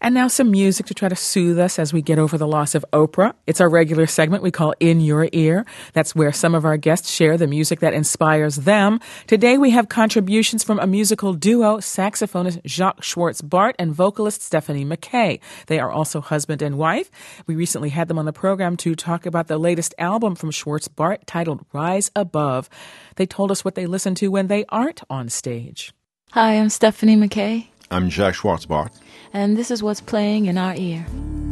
And now some music to try to soothe us as we get over the loss of Oprah. It's our regular segment we call In Your Ear. That's where some of our guests share the music that inspires them. Today we have contributions from a musical duo, saxophonist Jacques Schwartz-Bart and vocalist Stephanie McKay. They are also husband and wife. We recently had them on the program to talk about the latest album from Schwartz-Bart titled Rise Above. They told us what they listen to when they aren't on stage. Hi, I'm Stephanie McKay. I'm Jacques Schwartz-Bart. And this is what's playing in our ear.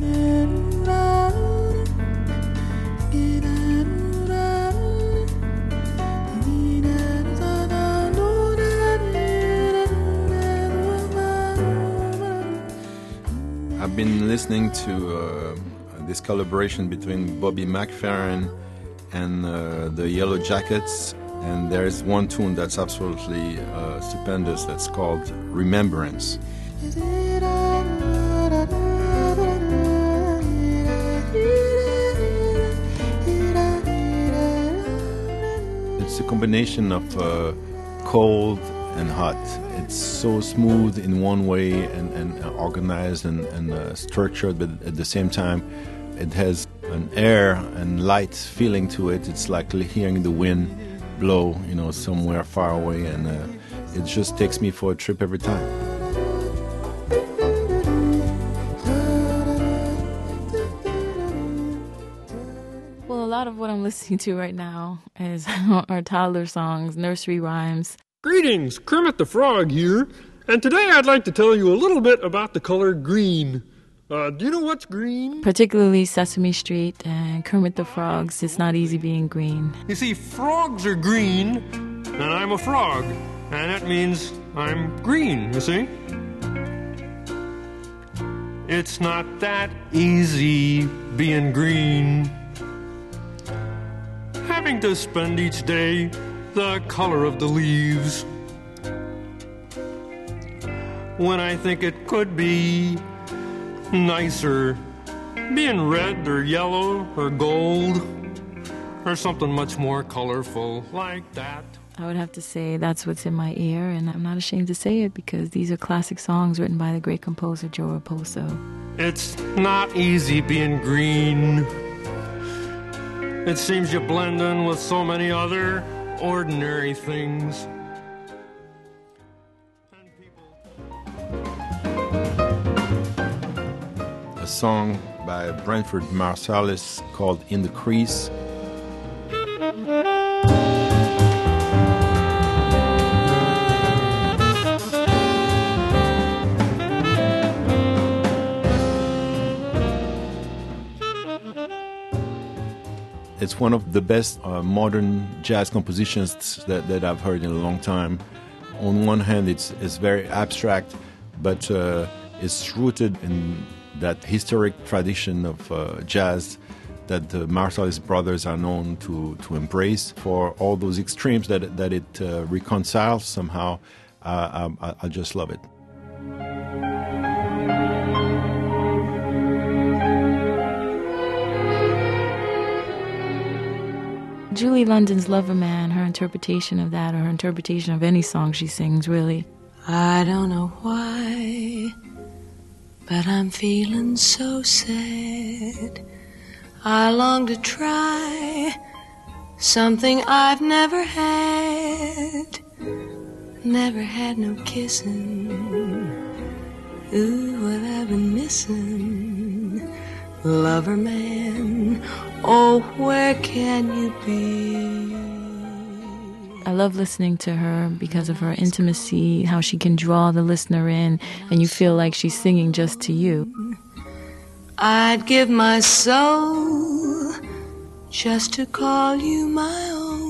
I've been listening to this collaboration between Bobby McFerrin and the Yellow Jackets, and there's one tune that's absolutely stupendous that's called Remembrance. It's a combination of cold and hot. It's so smooth in one way and organized and structured, but at the same time it has an air and light feeling to it. It's like hearing the wind blow, somewhere far away, and it just takes me for a trip every time. Well, a lot of what I'm listening to right now is our toddler songs, nursery rhymes. Greetings, Kermit the Frog here, and today I'd like to tell you a little bit about the color green. Do you know what's green? Particularly Sesame Street and Kermit the Frog's It's Not Easy Being Green. You see, frogs are green, and I'm a frog, and that means I'm green, you see? It's not that easy being green. Having to spend each day the color of the leaves, when I think it could be nicer being red or yellow or gold or something much more colorful like that. I would have to say that's what's in my ear, and I'm not ashamed to say it because these are classic songs written by the great composer Joe Raposo. It's not easy being green. It seems you blend in with so many other ordinary things. A song by Branford Marsalis called In the Crease. It's one of the best modern jazz compositions that I've heard in a long time. On one hand, it's very abstract, but it's rooted in that historic tradition of jazz that the Marsalis brothers are known to embrace. For all those extremes that it reconciles somehow, I just love it. Julie London's Lover Man, her interpretation of that, or her interpretation of any song she sings, really. I don't know why, but I'm feeling so sad. I long to try something I've never had. Never had no kissing. Ooh, what I've been missing. Lover man, oh, where can you be? I love listening to her because of her intimacy, how she can draw the listener in, and you feel like she's singing just to you. I'd give my soul just to call you my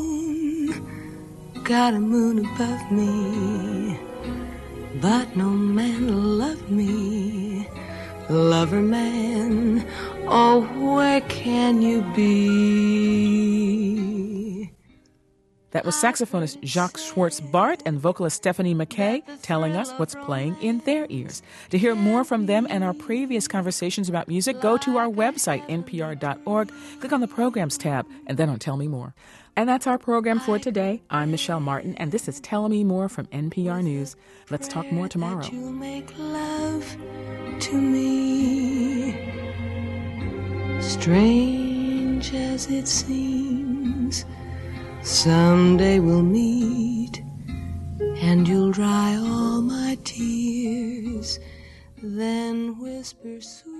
own. Got a moon above me, but no man will love me. Lover man, oh, where can you be? That was saxophonist Jacques Schwartz-Bart and vocalist Stephanie McKay telling us what's playing in their ears. To hear more from them and our previous conversations about music, go to our website, npr.org, click on the Programs tab, and then on Tell Me More. And that's our program for today. I'm Michelle Martin, and this is Tell Me More from NPR News. Let's talk more tomorrow. You make love to me, strange as it seems. Someday we'll meet, and you'll dry all my tears, then whisper sweet.